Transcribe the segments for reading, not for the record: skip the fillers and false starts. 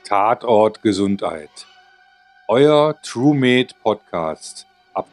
Tatort Gesundheit. Euer TrueMed Podcast ab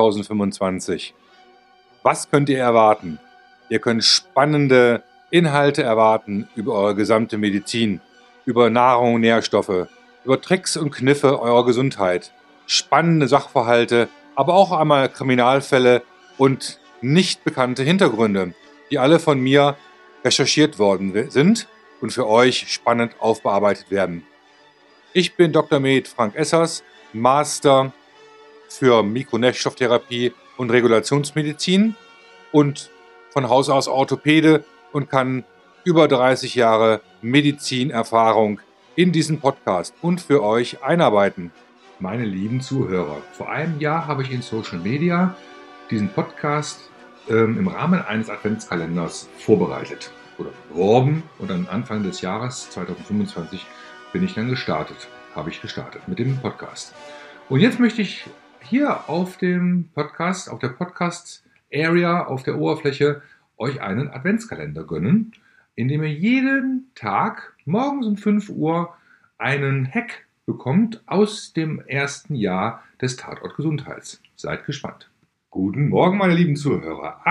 2025. Was könnt ihr erwarten? Ihr könnt spannende Inhalte erwarten über eure gesamte Medizin, über Nahrung und Nährstoffe, über Tricks und Kniffe eurer Gesundheit, spannende Sachverhalte, aber auch einmal Kriminalfälle und nicht bekannte Hintergründe, die alle von mir recherchiert worden sind und für euch spannend aufbearbeitet werden. Ich bin Dr. Med Frank Essers, Master für Mikronährstofftherapie und Regulationsmedizin und von Haus aus Orthopäde und kann über 30 Jahre Medizinerfahrung in diesen Podcast und für euch einarbeiten. Meine lieben Zuhörer, vor einem Jahr habe ich in Social Media diesen Podcast im Rahmen eines Adventskalenders vorbereitet oder beworben und am Anfang des Jahres 2025 bin ich dann gestartet mit dem Podcast. Und jetzt möchte ich hier auf dem Podcast, auf der Podcast-Area, auf der Oberfläche euch einen Adventskalender gönnen, in dem ihr jeden Tag morgens um 5 Uhr einen Hack bekommt aus dem ersten Jahr des Tatort Gesundheits. Seid gespannt. Guten Morgen, meine lieben Zuhörer.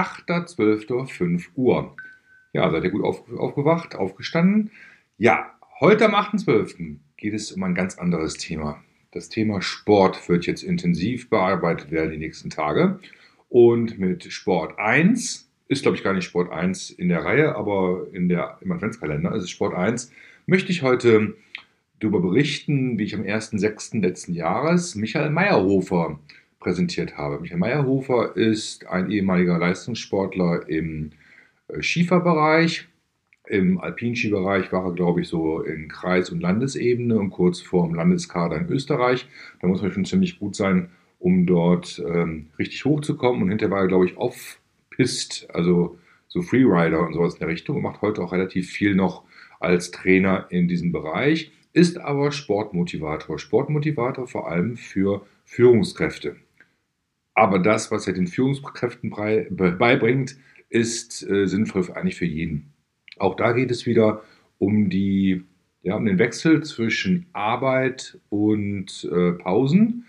8.12.05 Uhr. Ja, seid ihr gut aufgewacht, aufgestanden? Ja, heute am 8.12. geht es um ein ganz anderes Thema. Das Thema Sport wird jetzt intensiv bearbeitet werden die nächsten Tage. Und mit Sport 1, ist glaube ich gar nicht Sport 1 in der Reihe, aber im Adventskalender ist es Sport 1, möchte ich heute darüber berichten, wie ich am 1.6. letzten Jahres Michael Meyerhofer präsentiert habe. Michael Meyerhofer ist ein ehemaliger Leistungssportler im Skifahrbereich. Im Alpinskibereich war er, glaube ich, so in Kreis- und Landesebene und kurz vor dem Landeskader in Österreich. Da muss man schon ziemlich gut sein, um dort richtig hochzukommen. Und hinterher war er, glaube ich, Off-Pist, also so Freerider und sowas in der Richtung und macht heute auch relativ viel noch als Trainer in diesem Bereich. Ist aber Sportmotivator. Sportmotivator vor allem für Führungskräfte. Aber das, was er den Führungskräften beibringt, ist sinnvoll eigentlich für jeden. Auch da geht es wieder um den Wechsel zwischen Arbeit und Pausen.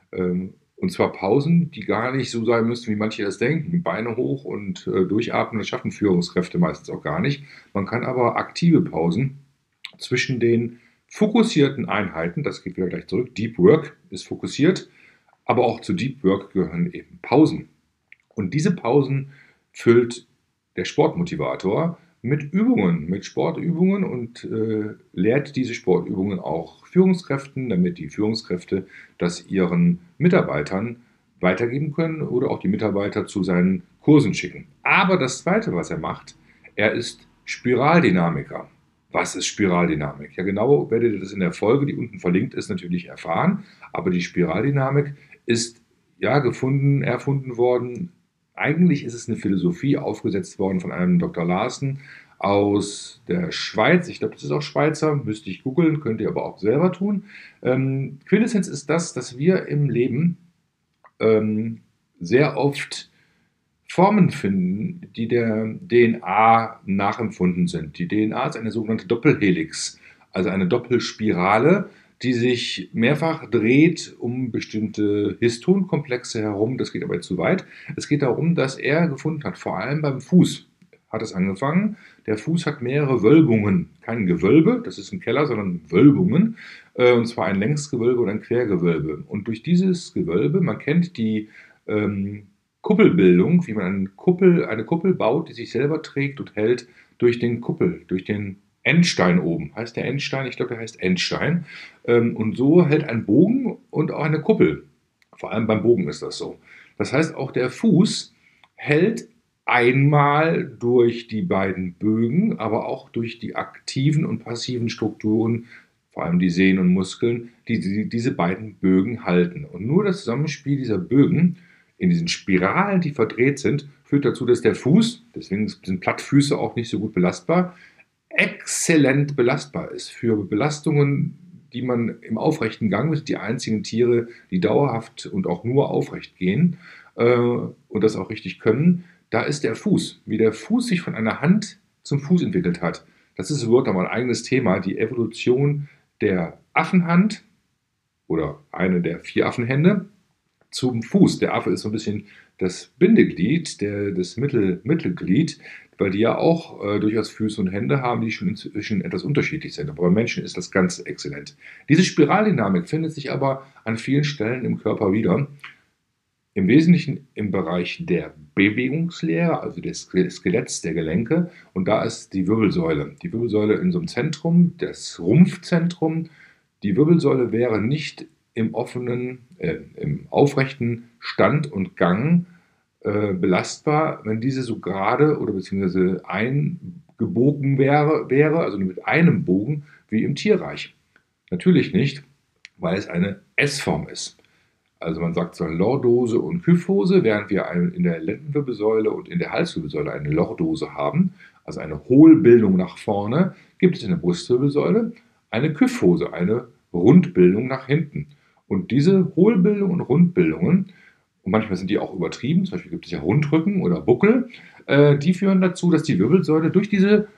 Und zwar Pausen, die gar nicht so sein müssen, wie manche das denken. Beine hoch und durchatmen, das schaffen Führungskräfte meistens auch gar nicht. Man kann aber aktive Pausen zwischen den fokussierten Einheiten, das geht wieder gleich zurück, Deep Work ist fokussiert, aber auch zu Deep Work gehören eben Pausen. Und diese Pausen füllt der Sportmotivator mit Übungen, mit Sportübungen und lehrt diese Sportübungen auch Führungskräften, damit die Führungskräfte das ihren Mitarbeitern weitergeben können oder auch die Mitarbeiter zu seinen Kursen schicken. Aber das Zweite, was er macht, er ist Spiraldynamiker. Was ist Spiraldynamik? Ja, genau werdet ihr das in der Folge, die unten verlinkt ist, natürlich erfahren. Aber die Spiraldynamik ist erfunden worden. Eigentlich ist es eine Philosophie, aufgesetzt worden von einem Dr. Larsen aus der Schweiz. Ich glaube, das ist auch Schweizer, müsste ich googeln, könnt ihr aber auch selber tun. Quintessenz ist das, dass wir im Leben sehr oft Formen finden, die der DNA nachempfunden sind. Die DNA ist eine sogenannte Doppelhelix, also eine Doppelspirale, die sich mehrfach dreht um bestimmte Histonkomplexe herum. Das geht aber jetzt zu weit. Es geht darum, dass er gefunden hat, vor allem beim Fuß hat es angefangen. Der Fuß hat mehrere Wölbungen, kein Gewölbe, das ist ein Keller, sondern Wölbungen, und zwar ein Längsgewölbe und ein Quergewölbe. Und durch dieses Gewölbe, man kennt die Kuppelbildung, wie man eine Kuppel baut, die sich selber trägt und hält durch den Endstein oben. Heißt der Endstein? Ich glaube, der heißt Endstein. Und so hält ein Bogen und auch eine Kuppel. Vor allem beim Bogen ist das so. Das heißt, auch der Fuß hält einmal durch die beiden Bögen, aber auch durch die aktiven und passiven Strukturen, vor allem die Sehnen und Muskeln, die diese beiden Bögen halten. Und nur das Zusammenspiel dieser Bögen in diesen Spiralen, die verdreht sind, führt dazu, dass der Fuß, deswegen sind Plattfüße auch nicht so gut belastbar, exzellent belastbar ist für Belastungen, die man im aufrechten Gang mit die einzigen Tiere, die dauerhaft und auch nur aufrecht gehen und das auch richtig können. Da ist der Fuß, wie der Fuß sich von einer Hand zum Fuß entwickelt hat. Das ist überhaupt mal ein eigenes Thema, die Evolution der Affenhand oder eine der 4 Affenhände zum Fuß. Der Affe ist so ein bisschen das Bindeglied, das Mittelglied, weil die ja auch durchaus Füße und Hände haben, die schon inzwischen etwas unterschiedlich sind. Aber bei Menschen ist das ganz exzellent. Diese Spiraldynamik findet sich aber an vielen Stellen im Körper wieder. Im Wesentlichen im Bereich der Bewegungslehre, also des Skeletts, der Gelenke. Und da ist die Wirbelsäule. Die Wirbelsäule in so einem Zentrum, das Rumpfzentrum. Die Wirbelsäule wäre nicht im aufrechten Stand und Gang belastbar, wenn diese so gerade oder beziehungsweise eingebogen wäre, also nur mit einem Bogen wie im Tierreich. Natürlich nicht, weil es eine S-Form ist. Also man sagt zwar Lordose und Kyphose, während wir in der Lendenwirbelsäule und in der Halswirbelsäule eine Lordose haben, also eine Hohlbildung nach vorne, gibt es in der Brustwirbelsäule eine Kyphose, eine Rundbildung nach hinten. Und diese Hohlbildungen und Rundbildungen, und manchmal sind die auch übertrieben, zum Beispiel gibt es ja Rundrücken oder Buckel, die führen dazu, dass die Wirbelsäule durch diese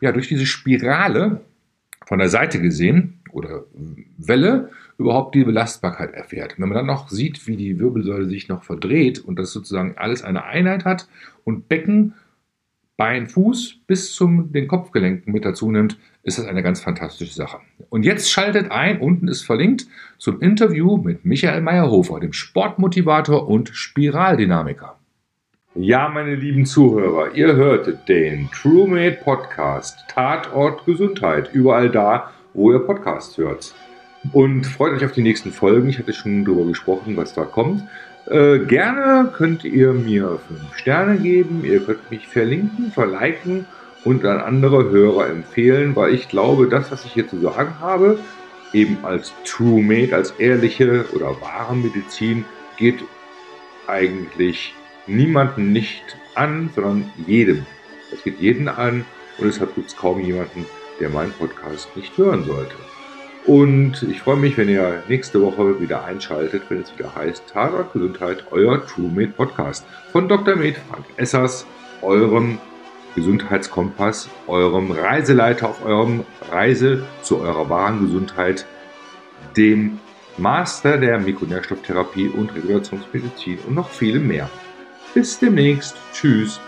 Spirale von der Seite gesehen oder Welle überhaupt die Belastbarkeit erfährt. Wenn man dann noch sieht, wie die Wirbelsäule sich noch verdreht und das sozusagen alles eine Einheit hat und Becken, Bein, Fuß bis zum den Kopfgelenken mit dazu nimmt, ist das eine ganz fantastische Sache. Und jetzt schaltet ein, unten ist verlinkt, zum Interview mit Michael Meyerhofer, dem Sportmotivator und Spiraldynamiker. Ja, meine lieben Zuhörer, ihr hörtet den TrueMate Podcast, Tatort Gesundheit, überall da, wo ihr Podcasts hört. Und freut euch auf die nächsten Folgen. Ich hatte schon darüber gesprochen, was da kommt. Gerne könnt ihr mir 5 Sterne geben. Ihr könnt mich verlinken, verliken und an andere Hörer empfehlen, weil ich glaube, das, was ich hier zu sagen habe, eben als TrueMate, als ehrliche oder wahre Medizin, geht eigentlich niemanden nicht an, sondern jedem. Es geht jeden an und deshalb gibt es kaum jemanden, der meinen Podcast nicht hören sollte. Und ich freue mich, wenn ihr nächste Woche wieder einschaltet, wenn es wieder heißt Tatort Gesundheit, euer TrueMate Podcast von Dr. Med Frank Essers, eurem Gesundheitskompass, eurem Reiseleiter auf eurem Reise zu eurer wahren Gesundheit, dem Master der Mikronährstofftherapie und Regulationsmedizin und noch viel mehr. Bis demnächst. Tschüss.